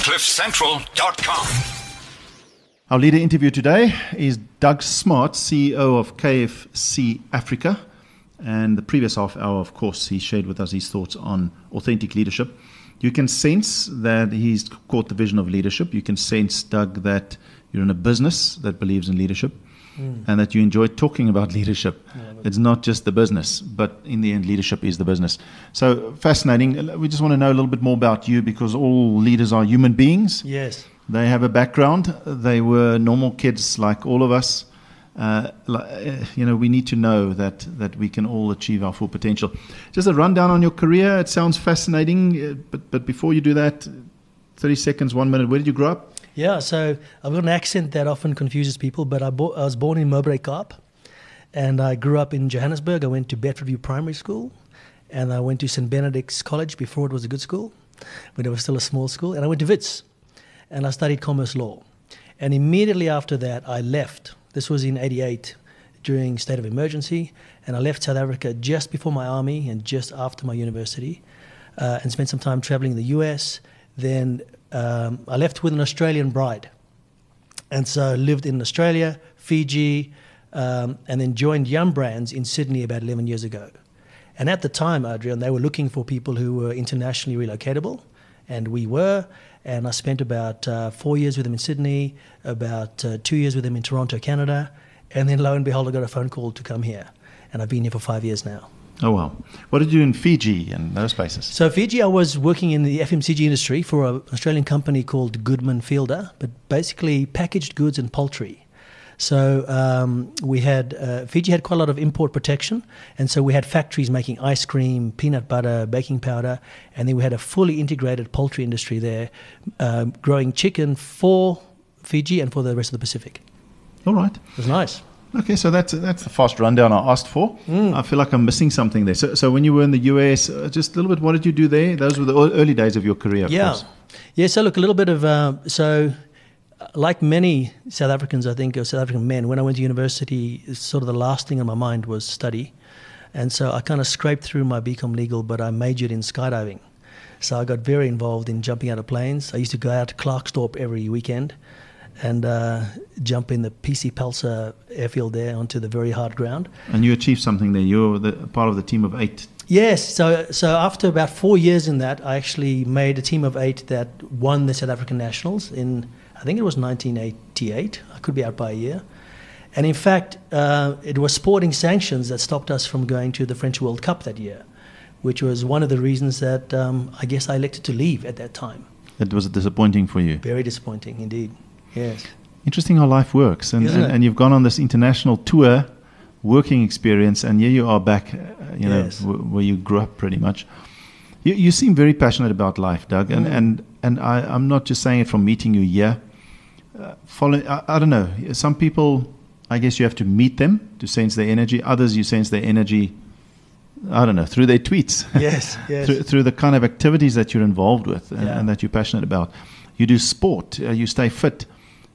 CliffCentral.com. Our leader interview today is Doug Smart, CEO of KFC Africa. And the previous half hour, of course, he shared with us his thoughts on authentic leadership. You can sense that he's caught the vision of leadership. You can sense, Doug, that you're in a business that believes in leadership and that you enjoy talking about leadership. It's not just the business, but in the end, leadership is the business. So fascinating. We just want to know a little bit more about you, because all leaders are human beings. Yes. They have a background. They were normal kids like all of us. We need to know that we can all achieve our full potential. Just a rundown on your career. It sounds fascinating, but before you do that, 30 seconds, 1 minute. Where did you grow up? Yeah, so I've got an accent that often confuses people, but I was born in Mowbray Kaap, and I grew up in Johannesburg. I went to Bedfordview Primary School, and I went to St. Benedict's College before it was a good school, but it was still a small school, and I went to Wits, and I studied commerce law. And immediately after that, I left. This was in 88 during state of emergency, and I left South Africa just before my army and just after my university, and spent some time traveling in the US. Then I left with an Australian bride, and so lived in Australia, Fiji, and then joined Yum Brands in Sydney about 11 years ago. And at the time, Adrian, they were looking for people who were internationally relocatable, and we were. And I spent about 4 years with them in Sydney, about 2 years with them in Toronto, Canada, and then lo and behold, I got a phone call to come here, and I've been here for 5 years now. Oh, wow. What did you do in Fiji and those places? So Fiji, I was working in the FMCG industry for an Australian company called Goodman Fielder, but basically packaged goods and poultry. So Fiji had quite a lot of import protection, and so we had factories making ice cream, peanut butter, baking powder, and then we had a fully integrated poultry industry there, growing chicken for Fiji and for the rest of the Pacific. All right. It was nice. Okay, so that's the fast rundown I asked for. I feel like I'm missing something there. So when you were in the US, just a little bit, what did you do there? Those were the early days of your career, of course. Yeah, so look, a little bit of... like many South Africans, I think, or South African men, when I went to university, sort of the last thing on my mind was study. And so I kind of scraped through my BCom legal, but I majored in skydiving. So I got very involved in jumping out of planes. I used to go out to Klerksdorp every weekend and jump in the PC Pelser airfield there onto the very hard ground. And you achieved something there. You were part of the team of 8. Yes, so after about 4 years in that, I actually made a team of 8 that won the South African Nationals in, I think it was 1988. I could be out by a year. And in fact, it was sporting sanctions that stopped us from going to the French World Cup that year, which was one of the reasons that I guess I elected to leave at that time. It was disappointing for you. Very disappointing indeed, yes. Interesting how life works. And you've gone on this international tour, working experience, and here you are back, Yes. where you grew up pretty much. You seem very passionate about life, Doug, and I'm not just saying it from meeting you here. I don't know. Some people, I guess you have to meet them to sense their energy. Others, you sense their energy, I don't know, through their tweets. Yes, yes. through the kind of activities that you're involved with and that you're passionate about. You do sport. You stay fit.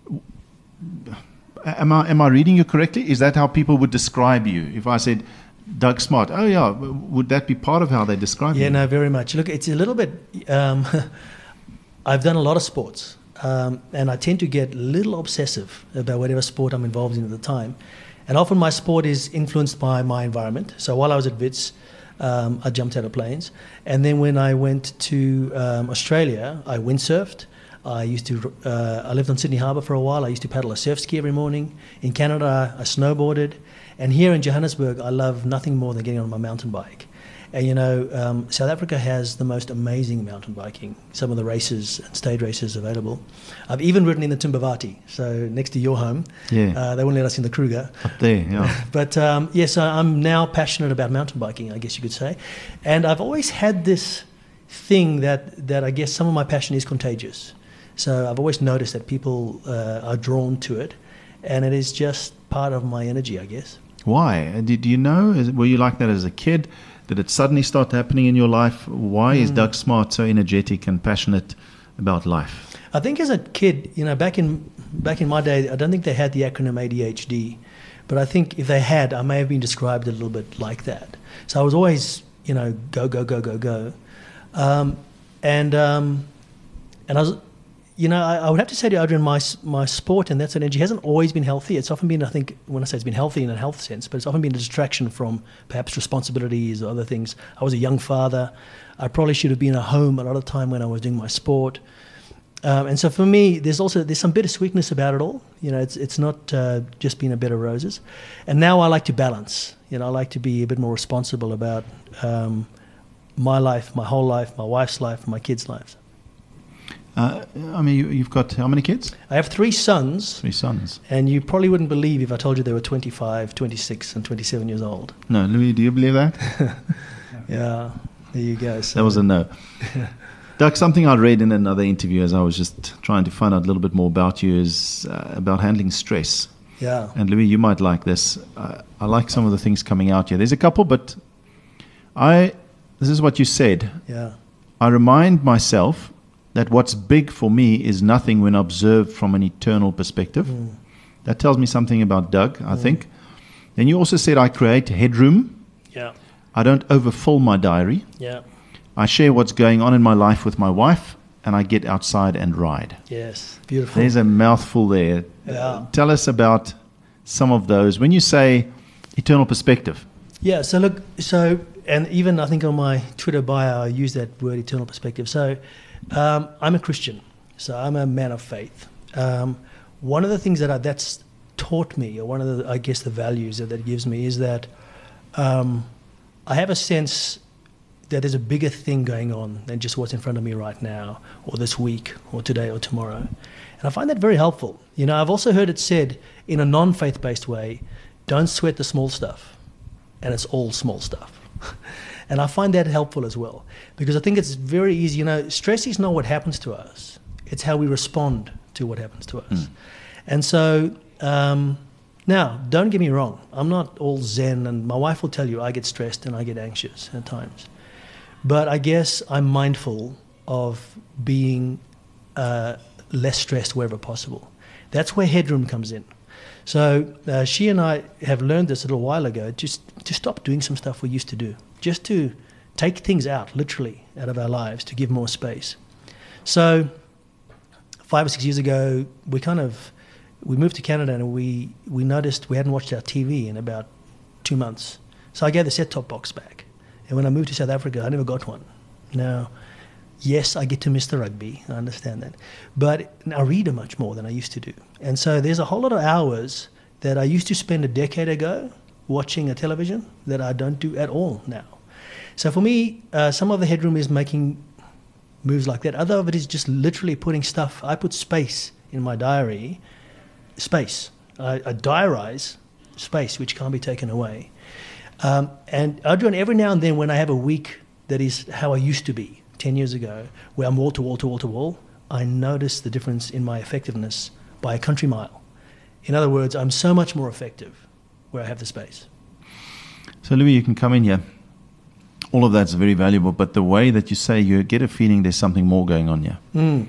Am I reading you correctly? Is that how people would describe you? If I said Doug Smart, oh yeah, would that be part of how they describe you? Yeah, no, very much. Look, it's a little bit, I've done a lot of sports, and I tend to get a little obsessive about whatever sport I'm involved in at the time. And often my sport is influenced by my environment. So while I was at Wits, I jumped out of planes. And then when I went to Australia, I windsurfed. I lived on Sydney Harbour for a while. I used to paddle a surf ski every morning. In Canada, I snowboarded. And here in Johannesburg, I love nothing more than getting on my mountain bike. And South Africa has the most amazing mountain biking, some of the races and stage races available. I've even ridden in the Timbavati, so next to your home. Yeah. They won't let us in the Kruger. Up there, yeah. But yes, I'm now passionate about mountain biking, I guess you could say. And I've always had this thing that I guess some of my passion is contagious. So I've always noticed that people are drawn to it, and it is just part of my energy, I guess. Why? Do you know? Were you like that as a kid? Did it suddenly start happening in your life? Why is Doug Smart so energetic and passionate about life? I think as a kid, back in my day, I don't think they had the acronym ADHD, but I think if they had, I may have been described a little bit like that. So I was always, go, go, go, go, go, and I was, I would have to say to you, Adrian, my sport and that sort of energy hasn't always been healthy. It's often been, I think, when I say it's been healthy in a health sense, but it's often been a distraction from perhaps responsibilities or other things. I was a young father. I probably should have been at home a lot of the time when I was doing my sport. And so for me, there's some bittersweetness about it all. It's not just been a bed of roses. And now I like to balance. I like to be a bit more responsible about my life, my whole life, my wife's life, my kids' lives. You've got how many kids? I have 3 sons. 3 sons. And you probably wouldn't believe if I told you they were 25, 26, and 27 years old. No, Louis, do you believe that? Yeah, there you go. So, that was a no. Doug, something I read in another interview as I was just trying to find out a little bit more about you is about handling stress. Yeah. And Louis, you might like this. I like some of the things coming out here. There's a couple, but this is what you said. Yeah. I remind myself that what's big for me is nothing when observed from an eternal perspective. Mm. That tells me something about Doug, I think. Then you also said I create headroom. Yeah. I don't overfill my diary. Yeah. I share what's going on in my life with my wife, and I get outside and ride. Yes, beautiful. There's a mouthful there. Yeah. Tell us about some of those. When you say eternal perspective. Yeah, and even I think on my Twitter bio, I use that word eternal perspective. So I'm a Christian, so I'm a man of faith. One of the things that's taught me, or one of the, I guess, the values that gives me is that I have a sense that there's a bigger thing going on than just what's in front of me right now, or this week, or today, or tomorrow. And I find that very helpful. I've also heard it said in a non-faith-based way, don't sweat the small stuff. And it's all small stuff. And I find that helpful as well. Because I think it's very easy, stress is not what happens to us. It's how we respond to what happens to us. And so, now, don't get me wrong. I'm not all zen, and my wife will tell you I get stressed and I get anxious at times. But I guess I'm mindful of being less stressed wherever possible. That's where headroom comes in. So she and I have learned this a little while ago, just to stop doing some stuff we used to do, just to take things out, literally, out of our lives, to give more space. So 5 or 6 years ago, we moved to Canada, and we noticed we hadn't watched our TV in about 2 months. So I gave the set-top box back. And when I moved to South Africa, I never got one. Now, yes, I get to miss the rugby. I understand that. But I read much more than I used to do. And so there's a whole lot of hours that I used to spend a decade ago watching a television that I don't do at all now. So for me, some of the headroom is making moves like that. Other of it is just literally putting stuff. I put space in my diary. Space. I diarize space, which can't be taken away. And Adrian, every now and then when I have a week that is how I used to be 10 years ago, where I'm wall to wall to wall to wall, I notice the difference in my effectiveness by a country mile. In other words, I'm so much more effective where I have the space. So Louis, you can come in here. All of that's very valuable, but the way that you say, you get a feeling there's something more going on here.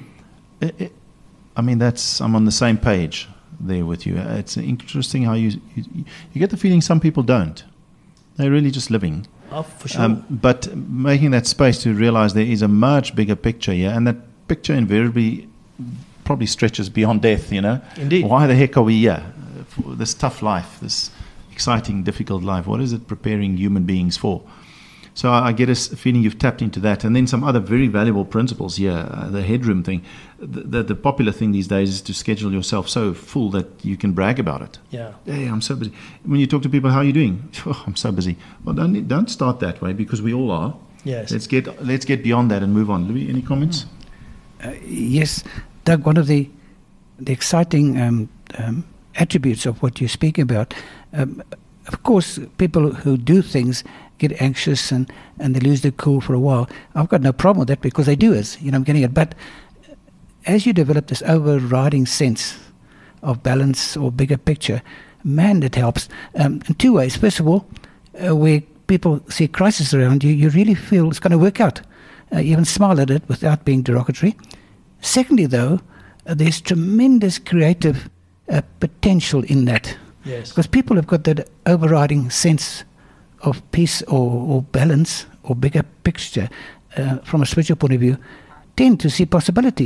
I'm on the same page there with you. It's interesting how you get the feeling some people don't. They're really just living. Oh, for sure. But making that space to realize there is a much bigger picture here, and that picture invariably probably stretches beyond death, Indeed. Why the heck are we here? For this tough life, this exciting, difficult life. What is it preparing human beings for? So I get a feeling you've tapped into that. And then some other very valuable principles here, the headroom thing. The popular thing these days is to schedule yourself so full that you can brag about it. Yeah. Hey, I'm so busy. When you talk to people, how are you doing? Oh, I'm so busy. Well, don't start that way, because we all are. Yes. Let's get beyond that and move on. Louis, any comments? Yes. Doug, one of the exciting attributes of what you're speaking about, of course, people who do things get anxious and they lose their cool for a while. I've got no problem with that, because they do it. I'm getting it. But as you develop this overriding sense of balance or bigger picture, man, it helps in 2 ways. First of all, where people see crisis around you, you really feel it's going to work out. You even smile at it without being derogatory. Secondly, though, there's tremendous creative potential in that. Yes. Because people have got that overriding sense of peace or balance or bigger picture from a spiritual point of view, tend to see possibilities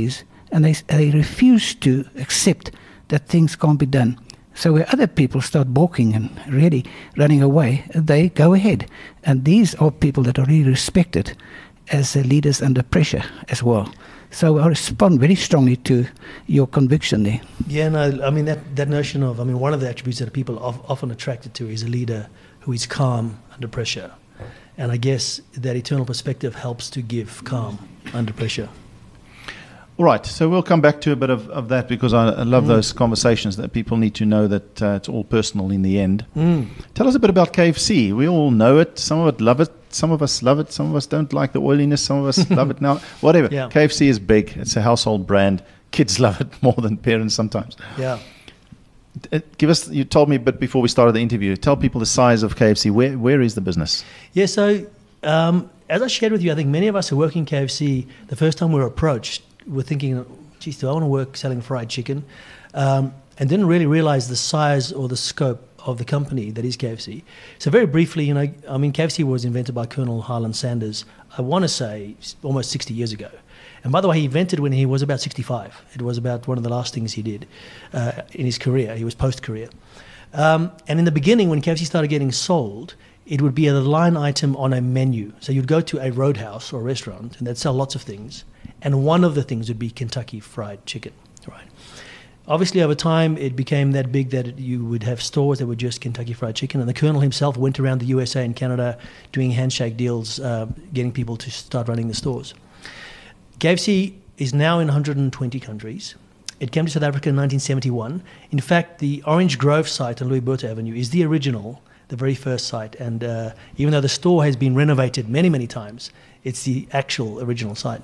and they refuse to accept that things can't be done. So where other people start balking and really running away, they go ahead. And these are people that are really respected as leaders under pressure as well. So I respond very strongly to your conviction there. Yeah, no, I mean, that notion of, I mean, one of the attributes that people are often attracted to is a leader who is calm under pressure. And I guess that eternal perspective helps to give calm under pressure. All right, so we'll come back to a bit of that, because I love those conversations that people need to know that it's all personal in the end. Tell us a bit about KFC. We all know it. Some of us love it. Some of us love it. Some of us don't like the oiliness. Some of us love it now. Whatever. Yeah. KFC is big. It's a household brand. Kids love it more than parents sometimes. Yeah. Give us. You told me a bit before we started the interview. Tell people the size of KFC. Where is the business? Yeah, so as I shared with you, I think many of us who work in KFC, the first time we were approached, we're thinking, geez, do I want to work selling fried chicken? And didn't really realize the size or the scope of the company that is KFC. So very briefly, I mean, KFC was invented by Colonel Harland Sanders, I want to say almost 60 years ago. And by the way, he invented when he was about 65. It was about one of the last things he did in his career. He was post-career. And in the beginning, when KFC started getting sold, it would be a line item on a menu. So you'd go to a roadhouse or a restaurant, and they'd sell lots of things. And one of the things would be Kentucky Fried Chicken, right? Obviously, over time, it became that big that you would have stores that were just Kentucky Fried Chicken. And the Colonel himself went around the USA and Canada doing handshake deals, getting people to start running the stores. KFC is now in 120 countries. It came to South Africa in 1971. In fact, the Orange Grove site on Louis Botha Avenue is the original, the very first site. And even though the store has been renovated many, many times, it's the actual original site.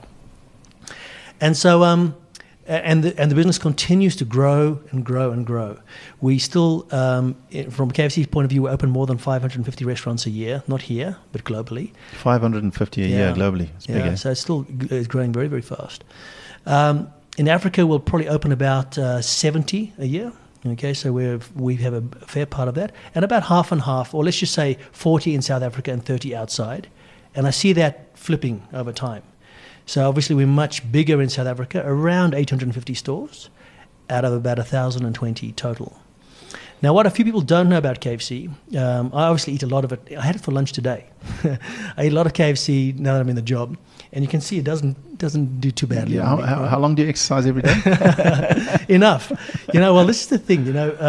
And so, and the business continues to grow and grow and grow. We still, from KFC's point of view, we open more than 550 restaurants a year, not here, but globally. 550 a year globally. It's big, eh? So it's still growing very, very fast. In Africa, we'll probably open about 70 a year. Okay, so we have a fair part of that, and about half and half, or let's just say 40 in South Africa and 30 outside. And I see that flipping over time. So obviously we're much bigger in South Africa, around 850 stores out of about 1,020 total. Now, what a few people don't know about KFC, I obviously eat a lot of it. I had it for lunch today. I eat a lot of KFC now that I'm in the job, and you can see it doesn't do too badly. Yeah, how long do you exercise every day? Enough. Well, this is the thing.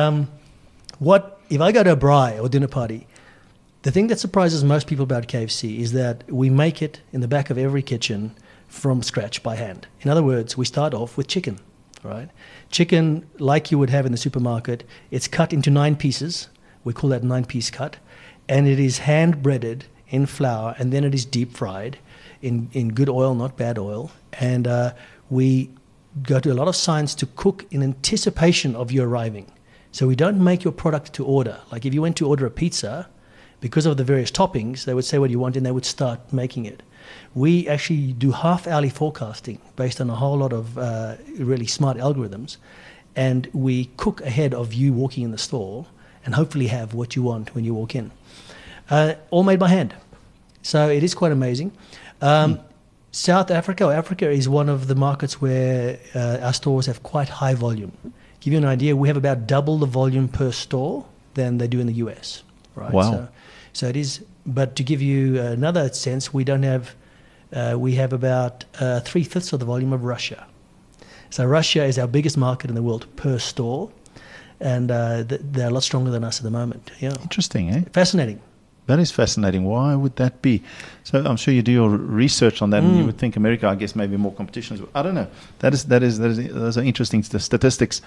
If I go to a braai or dinner party, the thing that surprises most people about KFC is that we make it in the back of every kitchen from scratch by hand. In other words, we start off with chicken, right? Chicken, like you would have in the supermarket, it's cut into 9 pieces. We call that 9-piece cut. And it is hand-breaded in flour, and then it is deep-fried in good oil, not bad oil. And we go to a lot of science to cook in anticipation of you arriving. So we don't make your product to order. Like if you went to order a pizza, because of the various toppings, they would say what you want and they would start making it. We actually do half-hourly forecasting based on a whole lot of really smart algorithms, and we cook ahead of you walking in the store and hopefully have what you want when you walk in. All made by hand. So it is quite amazing. South Africa, or Africa, is one of the markets where our stores have quite high volume. Give you an idea, we have about double the volume per store than they do in the US. Right? Wow. So it is, but to give you another sense, we have about 3/5 of the volume of Russia. So Russia is our biggest market in the world per store, and they're a lot stronger than us at the moment. Yeah. Interesting, eh? Fascinating. That is fascinating. Why would that be? So I'm sure you do your research on that, and you would think America, I guess, maybe more competition. I don't know. Those are interesting statistics.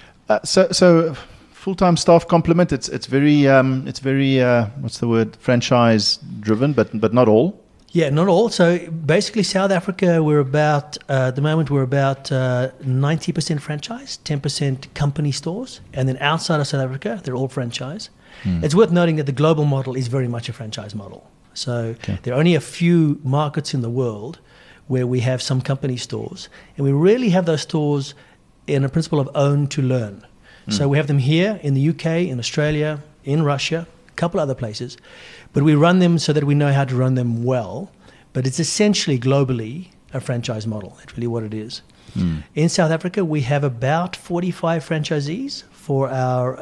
So full-time staff complement. It's very what's the word? Franchise driven, but not all. Yeah, not all. So basically, South Africa, we're about at the moment 90% franchise, 10% company stores, and then outside of South Africa, they're all franchise. It's worth noting that the global model is very much a franchise model. So there are only a few markets in the world where we have some company stores, and we really have those stores in a principle of own to learn. So we have them here in the UK, in Australia, in Russia, a couple other places, but we run them so that we know how to run them well. But it's essentially globally a franchise model. That's really what it is. In South Africa, we have about 45 franchisees for our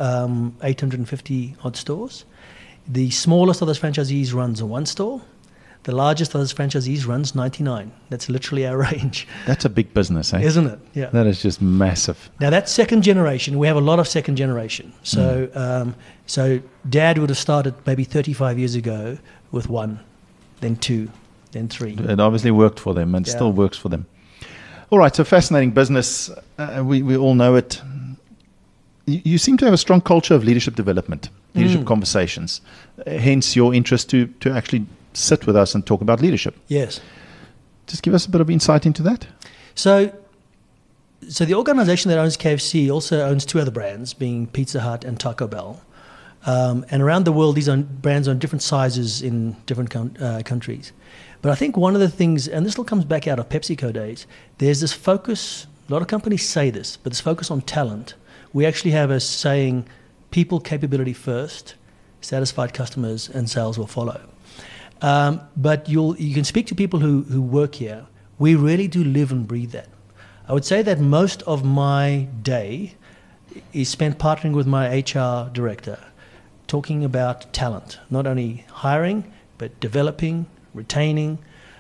850 odd stores. The smallest of those franchisees runs 1 store. The largest of those franchisees runs 99. That's literally our range. That's a big business, eh? Isn't it? Yeah. That is just massive. Now, that's second generation. We have a lot of second generation. So, so Dad would have started maybe 35 years ago with 1, then 2, then 3. It obviously worked for them and still works for them. All right, so fascinating business. We all know it. You seem to have a strong culture of leadership development, leadership conversations. Hence your interest to actually sit with us and talk about leadership. Yes. Just give us a bit of insight into that. So the organization that owns KFC also owns 2 other brands, being Pizza Hut and Taco Bell. And around the world, these brands are in different sizes in different countries. But I think one of the things, and this all comes back out of PepsiCo days, there's this focus, a lot of companies say this, but this focus on talent. We actually have a saying, people capability first, satisfied customers, and sales will follow. But you can speak to people who work here. We really do live and breathe that. I would say that most of my day is spent partnering with my HR director, talking about talent, not only hiring, but developing, retaining,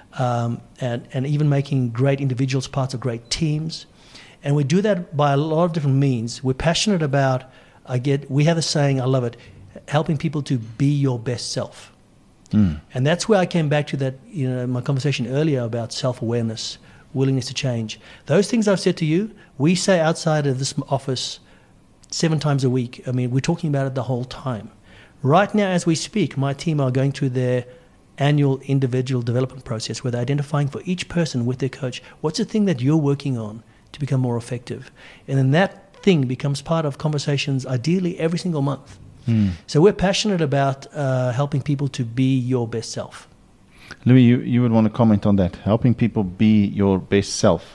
and even making great individuals parts of great teams. And we do that by a lot of different means. We're passionate about, we have a saying, I love it, helping people to be your best self. And that's where I came back to that, my conversation earlier about self-awareness, willingness to change. Those things I've said to you, we say outside of this office 7 times a week. I mean, we're talking about it the whole time. Right now, as we speak, my team are going through their annual individual development process where they're identifying for each person with their coach, what's the thing that you're working on to become more effective? And then that thing becomes part of conversations, ideally every single month. So we're passionate about helping people to be your best self. Louis, you would want to comment on that, helping people be your best self.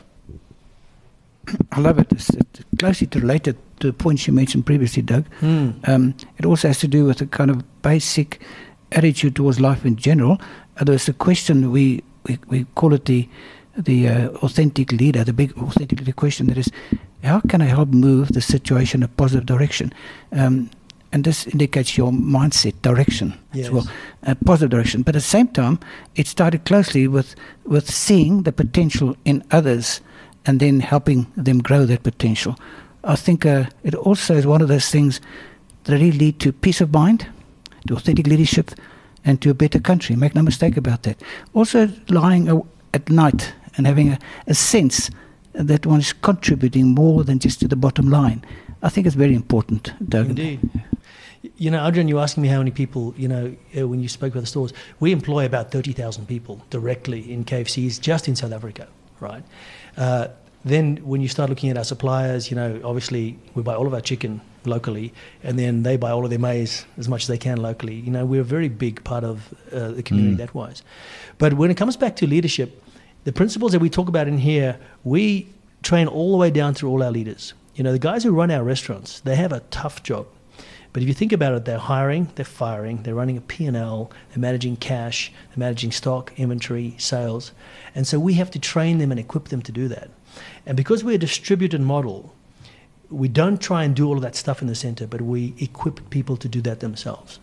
I love it. It's closely related to the points you mentioned previously, Doug. It also has to do with a kind of basic attitude towards life in general. There's a question, we call it the authentic leader, the big authentic leader question, that is, how can I help move the situation in a positive direction? And this indicates your mindset direction as well, a positive direction. But at the same time, it started closely with seeing the potential in others and then helping them grow that potential. I think it also is one of those things that really lead to peace of mind, to authentic leadership, and to a better country. Make no mistake about that. Also lying at night and having a sense that one is contributing more than just to the bottom line. I think it's very important, Doug. Indeed. Adrian, you asking me how many people, when you spoke about the stores, we employ about 30,000 people directly in KFCs just in South Africa, right? Then when you start looking at our suppliers, obviously we buy all of our chicken locally, and then they buy all of their maize as much as they can locally. We're a very big part of the community that wise. But when it comes back to leadership, the principles that we talk about in here, we train all the way down through all our leaders. The guys who run our restaurants, they have a tough job. But if you think about it, they're hiring, they're firing, they're running a P&L, they're managing cash, they're managing stock, inventory, sales. And so we have to train them and equip them to do that. And because we're a distributed model, we don't try and do all of that stuff in the center, but we equip people to do that themselves.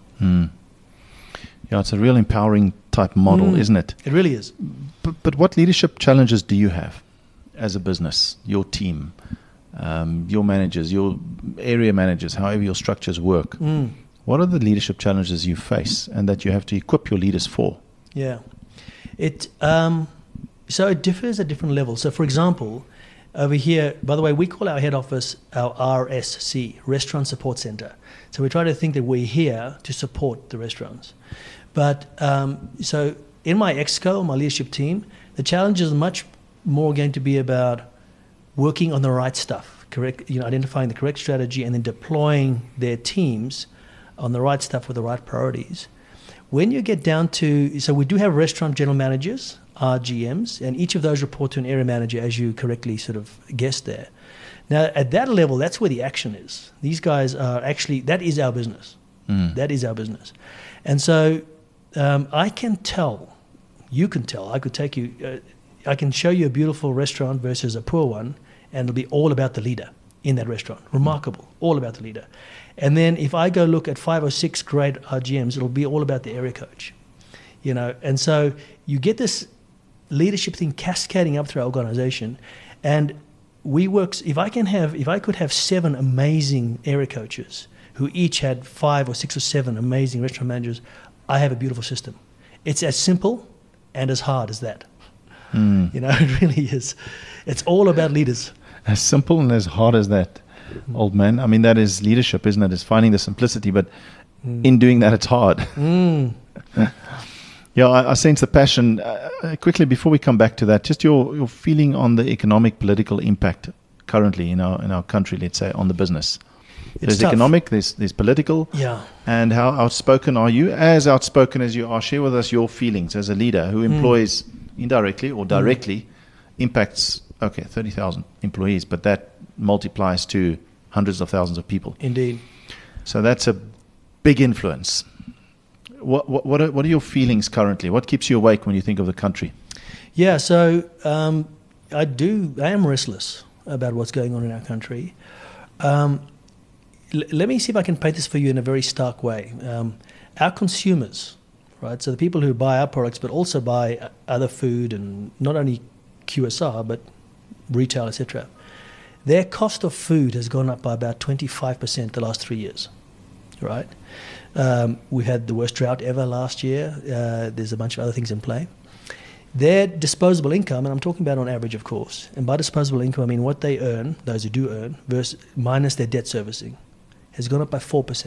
Yeah, it's a real empowering type model, isn't it? It really is. But what leadership challenges do you have as a business, your team? Your managers, your area managers, however your structures work. What are the leadership challenges you face and that you have to equip your leaders for? Yeah. So it differs at different levels. So for example, over here, by the way, we call our head office our RSC, Restaurant Support Center. So we try to think that we're here to support the restaurants. But so in my ExCo, my leadership team, the challenge is much more going to be about working on the right stuff, identifying the correct strategy and then deploying their teams on the right stuff with the right priorities. When you get down to, so we do have restaurant general managers, RGMs, and each of those report to an area manager, as you correctly sort of guessed there. Now, at that level, that's where the action is. These guys are actually, that is our business. That is our business. And so I can tell, you can tell, I could take you, I can show you a beautiful restaurant versus a poor one, and it'll be all about the leader in that restaurant. Remarkable, all about the leader. And then if I go look at 5 or 6 great RGMs, it'll be all about the area coach. And so you get this leadership thing cascading up through our organization, and we work. If I could have 7 amazing area coaches who each had 5 or 6 or 7 amazing restaurant managers, I have a beautiful system. It's as simple and as hard as that. It really is. It's all about leaders. As simple and as hard as that, old man. I mean, that is leadership, isn't it? It's finding the simplicity, but in doing that, it's hard. Yeah, I sense the passion. Quickly, before we come back to that, just your feeling on the economic, political impact currently in our country, let's say, on the business. There's tough. Economic, there's political. Yeah. And how outspoken are you? As outspoken as you are, share with us your feelings as a leader who employs indirectly or directly impacts, 30,000 employees, but that multiplies to hundreds of thousands of people. Indeed. So that's a big influence. What are your feelings currently? What keeps you awake when you think of the country? Yeah, so I am restless about what's going on in our country. Let me see if I can paint this for you in a very stark way. Our consumers, right, so the people who buy our products but also buy other food and not only QSR but retail, etc., their cost of food has gone up by about 25% the last 3 years, right? We had the worst drought ever last year. There's a bunch of other things in play. Their disposable income, and I'm talking about on average, of course, and by disposable income I mean what they earn, those who do earn, versus minus their debt servicing, has gone up by 4%.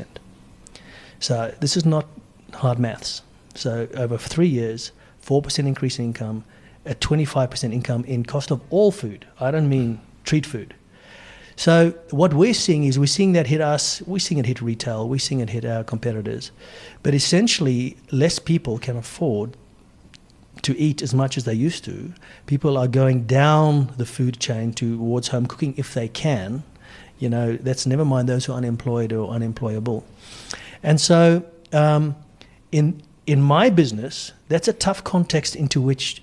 So this is not hard maths. So over 3 years, 4% increase in income, a 25% income in cost of all food. I don't mean treat food. So what we're seeing is we're seeing that hit us, we're seeing it hit retail, we're seeing it hit our competitors. But essentially, less people can afford to eat as much as they used to. People are going down the food chain towards home cooking if they can. That's never mind those who are unemployed or unemployable. And so in my business, that's a tough context into which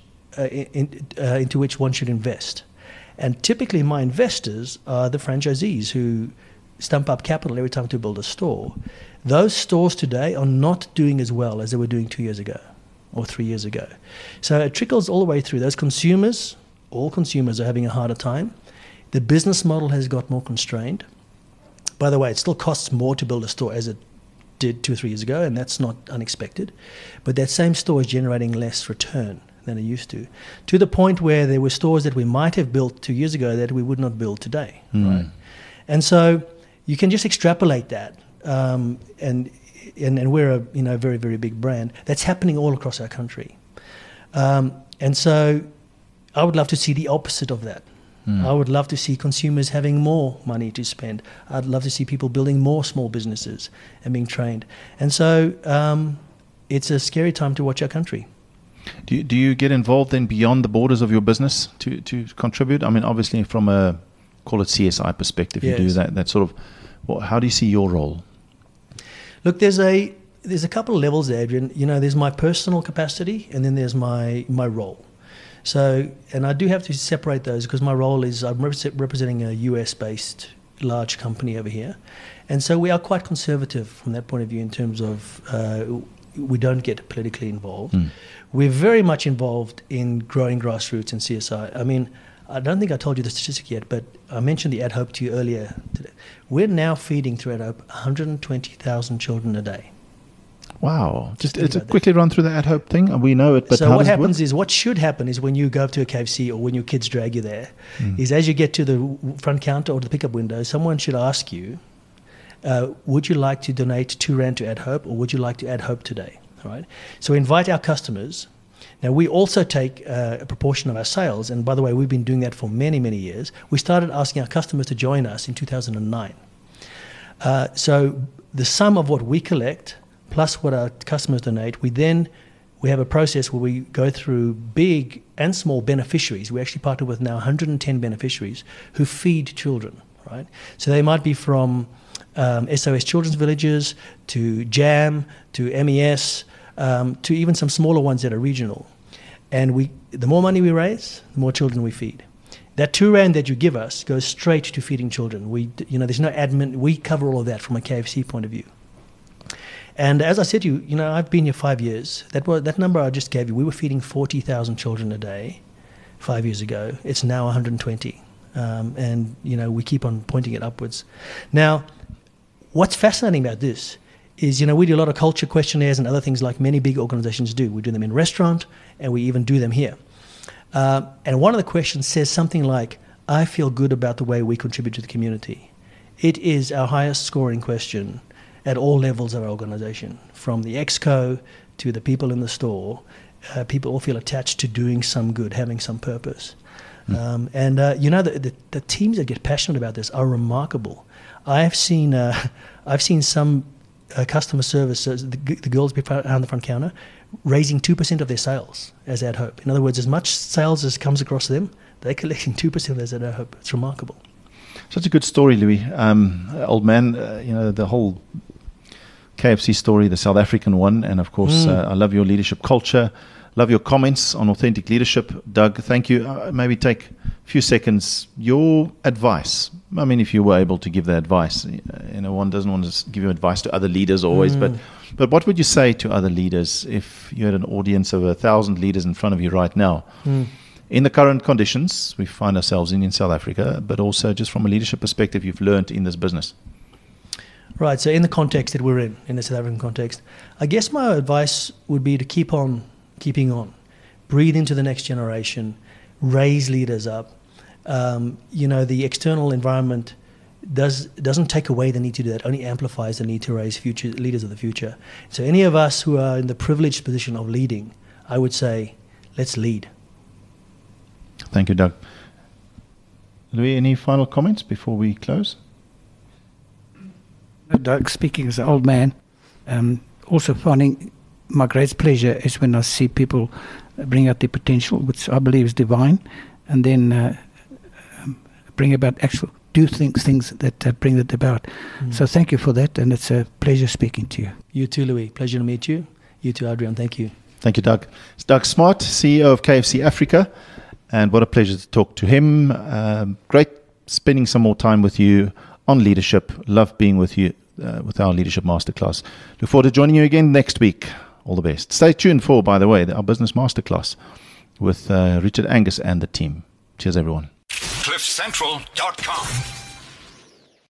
one should invest. And typically my investors are the franchisees who stump up capital every time to build a store. Those stores today are not doing as well as they were doing 2 years ago or 3 years ago. So it trickles all the way through. Those consumers, all consumers are having a harder time. The business model has got more constrained. By the way, it still costs more to build a store as it did 2 or 3 years ago, and that's not unexpected. But that same store is generating less return than it used to the point where there were stores that we might have built 2 years ago that we would not build today, right? And so you can just extrapolate that, and we're a very, very big brand. That's happening all across our country. And so I would love to see the opposite of that. I would love to see consumers having more money to spend. I'd love to see people building more small businesses and being trained. And so it's a scary time to watch our country. Do you get involved then beyond the borders of your business to contribute? I mean, obviously from a, call it CSI perspective, yes. You do that sort of, how do you see your role? Look, there's a couple of levels there, Adrian. There's my personal capacity and then there's my role. So, and I do have to separate those because my role is I'm representing a US-based large company over here. And so we are quite conservative from that point of view in terms of we don't get politically involved. We're very much involved in growing grassroots and CSI. I mean, I don't think I told you the statistic yet, but I mentioned the Ad Hope to you earlier today. We're now feeding through Ad Hope 120,000 children a day. Wow. Just quickly run through the Ad Hope thing. We know it, but so how what does happens it is what should happen is when you go up to a KFC or when your kids drag you there, is as you get to the front counter or the pickup window, someone should ask you, would you like to donate 2 Rand to Ad Hope or would you like to Ad Hope today? Right? So we invite our customers. Now, we also take a proportion of our sales, and by the way, we've been doing that for many, many years. We started asking our customers to join us in 2009. So the sum of what we collect plus what our customers donate, we have a process where we go through big and small beneficiaries. We actually partner with now 110 beneficiaries who feed children, right? So they might be from SOS Children's Villages to JAM to MES to even some smaller ones that are regional. And the more money we raise, the more children we feed. That R2 that you give us goes straight to feeding children. There's no admin. We cover all of that from a KFC point of view. And as I said to you, I've been here 5 years. That number I just gave you, we were feeding 40,000 children a day 5 years ago. It's now 120. And we keep on pointing it upwards. Now, what's fascinating about this is, we do a lot of culture questionnaires and other things like many big organizations do. We do them in restaurant, and we even do them here. And one of the questions says something like, I feel good about the way we contribute to the community. It is our highest scoring question at all levels of our organization, from the exco to the people in the store. People all feel attached to doing some good, having some purpose. The teams that get passionate about this are remarkable. I've seen some customer service, the girls behind the front counter, raising 2% of their sales as Ad Hope. In other words, as much sales as comes across them, they're collecting 2% of that as Ad Hope. It's remarkable. Such a good story, Louis. Old man, the whole KFC story, the South African one, and of course, I love your leadership culture. Love your comments on authentic leadership. Doug, thank you. Maybe take a few seconds. Your advice. I mean, if you were able to give that advice, one doesn't want to give you advice to other leaders always, but what would you say to other leaders if you had an audience of 1,000 leaders in front of you right now? In the current conditions we find ourselves in South Africa, but also just from a leadership perspective you've learned in this business. Right, so in the context that we're in the South African context, I guess my advice would be to keep on keeping on, breathe into the next generation, raise leaders up. The external environment doesn't take away the need to do that, only amplifies the need to raise future leaders of the future. So any of us who are in the privileged position of leading, I would say, let's lead. Thank you, Doug. Louis, any final comments before we close? Doug, speaking as an old man, also finding my greatest pleasure is when I see people bring out their potential, which I believe is divine, and then bring about do things that bring it about. So thank you for that, and it's a pleasure speaking to you. You too, Louis. Pleasure to meet you. You too, Adrian. Thank you. Thank you, Doug. It's Doug Smart, CEO of KFC Africa, and what a pleasure to talk to him. Great spending some more time with you on leadership. Love being with you with our Leadership Masterclass. Look forward to joining you again next week. All the best. Stay tuned for, by the way, our Business Masterclass with Richard Angus and the team. Cheers, everyone. CliffCentral.com